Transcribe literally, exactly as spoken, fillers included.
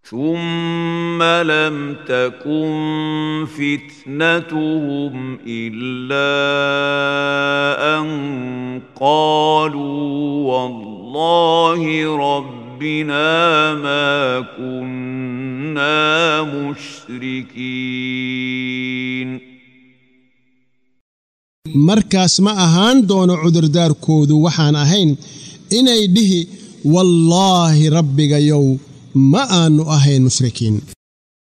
ثم لم تكن فتنتهم إلا أن قالوا والله ربنا ما كنا مشركين. markaas ma ahaan doono cudurdaarkoodu waxaan ahayn inay dhihi wallaahi rabbigayow ma aanu ahayn mushrikiin.